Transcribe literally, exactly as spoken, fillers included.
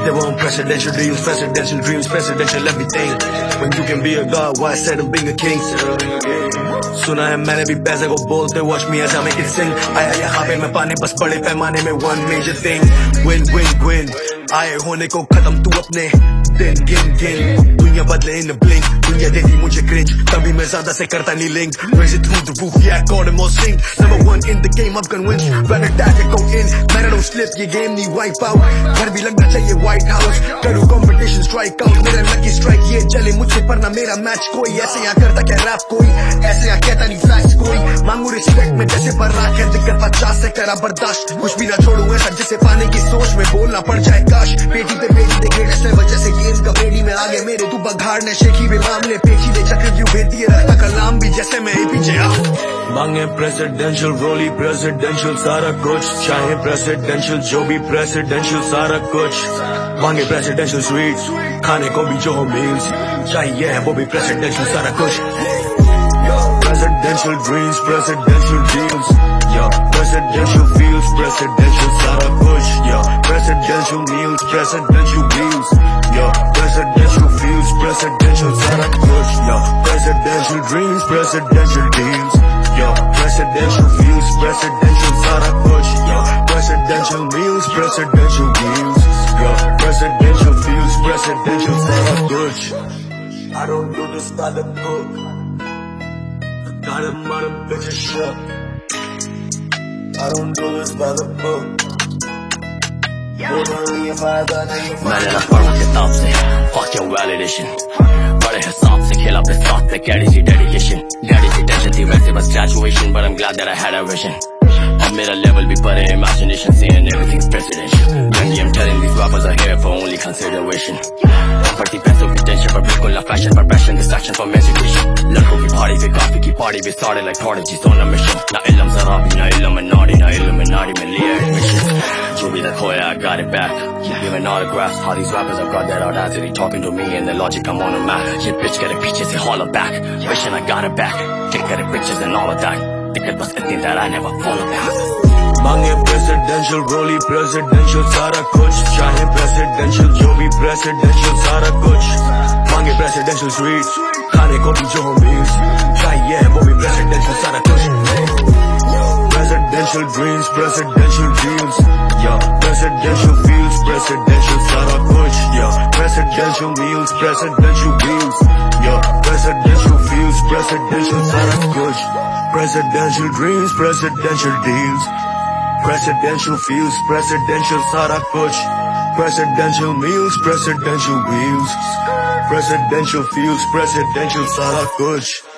They want presidential deals, presidential dreams, presidential everything. When you can be a god, why settle being a king? सुना है मैंने भी पैसे को बोलते, watch me as I make it sing. आया यहाँ पे मैं पाने बस बड़े पैमाने में one major thing. Win win win, आए होने को खत्म तू अपने दिन गिन गिन. दुनिया बदले in a blink, दुनिया देती मुझे cringe, तभी मैं ज्यादा से करता नहीं link. Raise it through the roof, yeah, God and more sing. Number one in the game, I'm convinced. Better die than go in, man I don't slip, ये game नहीं wipe out. घर भी लगना चाहिए White House. करूँ competition strike out, मेरा lucky strike ये चले मुझसे पर ना मेरा match कोई. ऐसे यहाँ करता क्या rap कोई, ऐसे यहाँ कहता नहीं facts कोई. मांगू respect में जैसे पर राख है, दिक्कत पचास से करा बर्दाश्त. कुछ भी ना छोड़ू ऐसा जिसे पाने की सोच में बोलना पड़ जाए काश. पेटी पे पेटी दे ग्रेड ऐसे वजह से गेम का पेटी में आगे मेरे तू बघाड़ ने शेखी भी मामले पेचीदे चक्रव्यूह भेदी है रखता कलाम भी जैसे मैं ही पीछे आ. मांगे presidential रोली presidential सारा कुछ, चाहे presidential जो भी presidential सारा कुछ. मांगे presidential sweets, खाने को भी जो हो meals, चाहिए है वो भी presidential सारा कुछ. Presidential dreams, presidential deals, yeah. Presidential feels, presidential सारा कुछ, yeah. Presidential meals, presidential wheels, yeah. Presidential feels, presidential सारा कुछ, yeah. Presidential dreams, presidential deals, yeah. Presidential feels, presidential सारा कुछ, yeah. Presidential meals, presidential wheels, yeah. Presidential feels, presidential सारा कुछ. I don't do this by the book. Got a mother bitch a shook. I don't do this by the book. मैंने ना पढ़ा किताब से, fuck your validation. बड़े हिसाब से खेला अपने साथ पे, कैडी सी dedication. Daddy सी tension थी वैसे बस graduation, but I'm glad that I had a vision. अब मेरा level भी परे imagination, saying everything's presidential. Young I'm telling these rappers are here for only consideration. बढ़ती पैसों की टेंशन पर बिल्कुल ना fashion पर passion, distraction from education. लड़कों की party पे काफी की party पे started like prodigies on a mission. ना इल्म ज़राबी ना Illuminati ना Illuminati में लिया admission. जो भी तक खोया I got it back. Giving autographs, how these rappers have got that audacity, talking to me and the logic I'm on a map. ये bitch get it पीछे से holler back, wishing I got it back. Can't get it bitches and all of that. दिक्कत बस इतनी that I never follow back. मांगे presidential रोली presidential सारा कुछ, चाहे presidential जो भी presidential सारा कुछ. मांगे presidential sweets, खाने को भी जो हो meals, चाहिए है वो भी presidential सारा कुछ. Presidential dreams, presidential deals, yeah. Presidential feels, presidential सारा कुछ, yeah. Presidential meals, presidential wheels, yeah. Presidential feels, presidential सारा कुछ. Presidential dreams, presidential deals, presidential feels, presidential सारा कुछ. Presidential meals, presidential wheels, presidential feels, presidential सारा कुछ.